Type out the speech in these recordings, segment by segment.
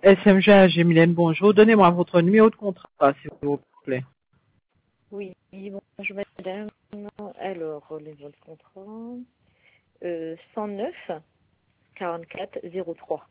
SMG Mylène, bonjour. Donnez-moi votre numéro de contrat, s'il vous plaît. Oui, bonjour madame. Alors, le numéro de contrat, 109 44 03.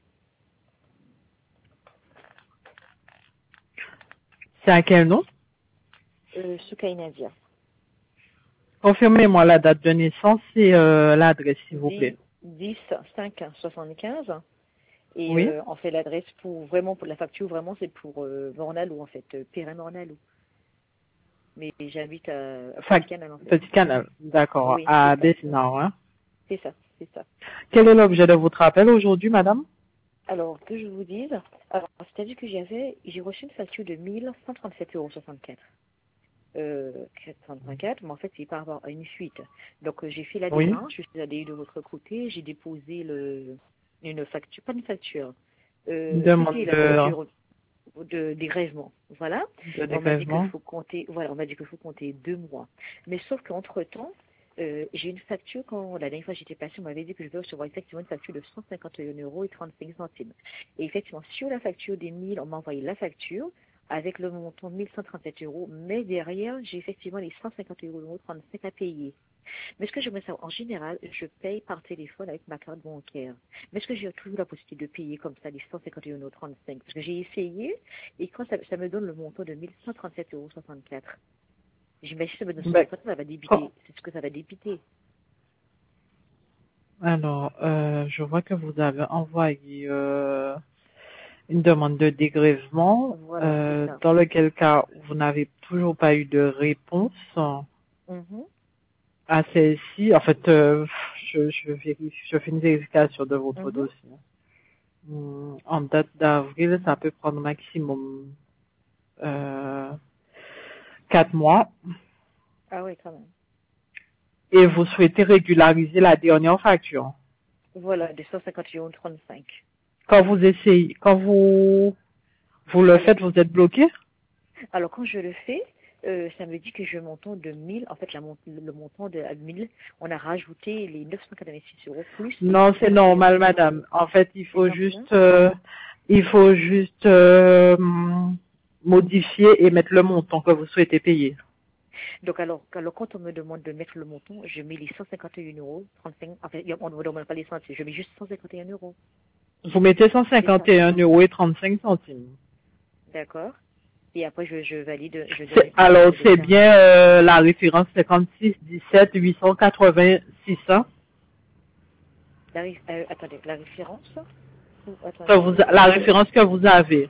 C'est à quel nom? Soukainadia. Confirmez-moi la date de naissance et l'adresse, s'il vous plaît. 10 5 75. Et Oui. on fait l'adresse pour la facture, vraiment c'est pour Mornalou en fait, Périn Mornalou. Mais j'habite à Petit Canal en fait. Petit Canal, d'accord. Oui, À c'est ça. Bessinard, hein. C'est ça, c'est ça. Quel est l'objet de votre appel aujourd'hui, madame? Alors, que je vous dise, alors c'est-à-dire que j'ai reçu une facture de 1137,64 €. 434, mais en fait, c'est par rapport à une fuite. Donc, j'ai fait la Oui. démarche, je suis allée de votre côté, j'ai déposé une facture, pas une facture, Demande c'était la facture de dégrèvement, voilà. de On m'a dit qu'il dégrèvement. faut compter, voilà, on m'a dit qu'il faut compter 2 mois. Mais sauf qu'entre-temps, j'ai une facture, quand la dernière fois j'étais passée, on m'avait dit que je devais recevoir effectivement une facture de 151,35 €. Et effectivement, sur la facture des 1000, on m'a envoyé la facture avec le montant de 1137 €, mais derrière, j'ai effectivement les 151,35 € à payer. Mais ce que j'aimerais savoir, en général, je paye par téléphone avec ma carte bancaire. Mais est-ce que j'ai toujours la possibilité de payer comme ça les 151,35 €? Parce que j'ai essayé, et quand ça me donne le montant de 1137,64 €. J'imagine que ça me donne ce montant, ça va débiter. C'est ce que ça va débiter. Alors, je vois que vous avez envoyé une demande de dégrèvement, Voilà, c'est ça. dans lequel cas vous n'avez toujours pas eu de réponse à celle-ci. En fait, je fais une vérification de votre dossier. En date d'avril, ça peut prendre maximum 4 mois. Ah oui, quand même. Et vous souhaitez régulariser la dernière facture. Voilà, de 151,35 €. Quand vous essayez, quand vous le faites, vous êtes bloqué? Alors, quand je le fais, ça me dit que je montant de 1000, en fait, le montant de 1000, on a rajouté les 986 € plus. Non, c'est normal, madame. En fait, il faut juste modifier et mettre le montant que vous souhaitez payer. Donc, alors, quand on me demande de mettre le montant, je mets les 151,35 €. En fait, on ne me demande pas les centimes, je mets juste 151 €. Vous mettez 151,35 €. D'accord. Et après, je valide. Alors, c'est bien la référence 56 17 886. Hein? Attendez, la référence La référence que vous avez.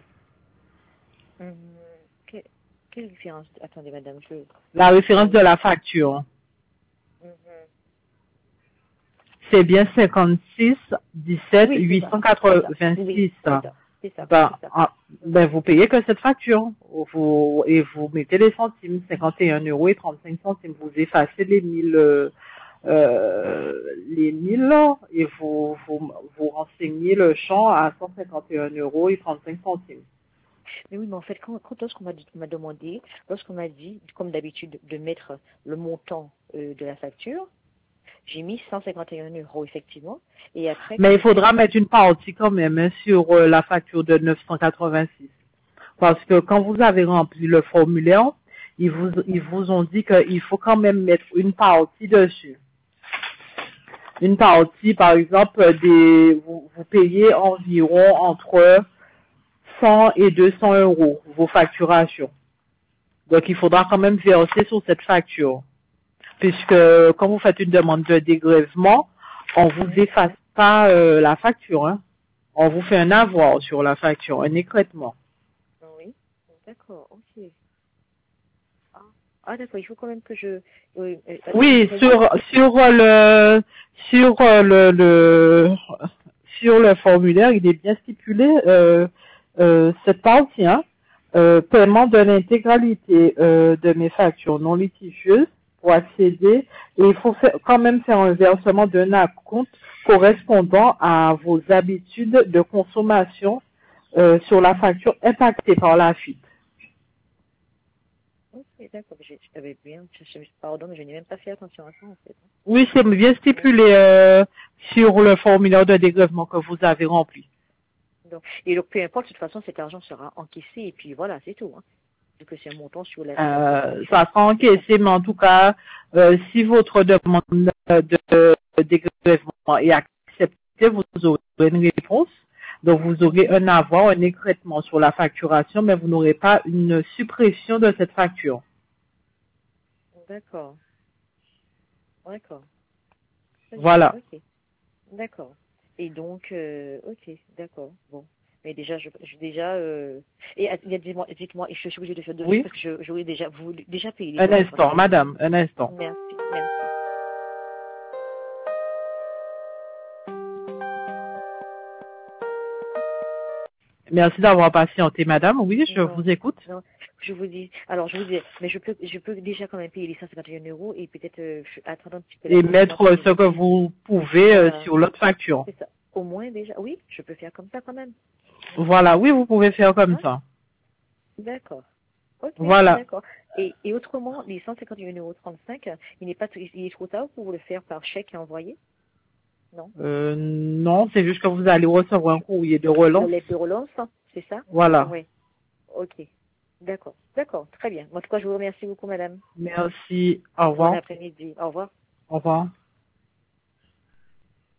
Quelle référence? Attendez, madame. La référence de la facture. C'est bien 56 17 886. C'est ça. Ben, vous payez que cette facture. Vous mettez les centimes, 51,35 €. Vous effacez les 1000 et vous renseignez le champ à 151,35 €. Mais oui, mais en fait, lorsqu'on m'a demandé, lorsqu'on m'a dit, comme d'habitude, de mettre le montant de la facture, j'ai mis 151 € effectivement. Et après. Mais il faudra mettre une partie quand même sur la facture de 986. Parce que quand vous avez rempli le formulaire, ils vous ont dit qu'il faut quand même mettre une partie dessus. Une partie, par exemple, vous payez environ entre 100 et 200 € vos facturations. Donc, il faudra quand même verser sur cette facture. Puisque quand vous faites une demande de dégrèvement, on vous efface pas la facture. Hein. On vous fait un avoir sur la facture, un écrêtement. Oui, d'accord, ok. Ah d'accord, il faut quand même que je. Oui, sur le formulaire, il est bien stipulé cette partie, hein, paiement de l'intégralité de mes factures non litigieuses pour accéder, et il faut quand même faire un versement d'un acompte correspondant à vos habitudes de consommation sur la facture impactée par la fuite. Ok, d'accord, j'avais bien, pardon, mais je n'ai même pas fait attention à ça en fait. Oui, c'est bien stipulé sur le formulaire de dégrèvement que vous avez rempli. D'accord. Et donc, peu importe, de toute façon, cet argent sera encaissé et puis voilà, c'est tout. Hein. Vu que c'est un montant sur la Ça sera encaissé, mais en tout cas, si votre demande de dégrèvement est acceptée, vous aurez une réponse. Donc, vous aurez un avoir, un écrêtement sur la facturation, mais vous n'aurez pas une suppression de cette facture. D'accord. D'accord. Voilà. Ok. D'accord. Et donc, ok, d'accord. Bon. Mais déjà, et dites-moi, je suis obligée de faire deux choses Oui. parce que j'aurais déjà payé les Un instant, madame, un instant. Merci, merci. Merci d'avoir patienté, madame. Oui, je Non, vous écoute. non, je vous dis, mais je peux déjà quand même payer les 151 € et peut-être attendre un petit peu la Et fin du mettre mois. ce que vous pouvez Voilà, sur l'autre facture. c'est ça. Au moins déjà, oui, je peux faire comme ça quand même. Voilà, oui, vous pouvez faire comme Hein? ça. D'accord. Ok, Voilà. d'accord. Et autrement, les 151,35 €, il est trop tard pour le faire par chèque et envoyer? Non. Non, c'est juste que vous allez recevoir un courrier de La relance. lettre de relance, hein, c'est ça? Voilà. Oui. Ok. D'accord. D'accord. Très bien. En tout cas, je vous remercie beaucoup, madame. Merci. Au Bon revoir. après-midi. Au revoir. Au revoir.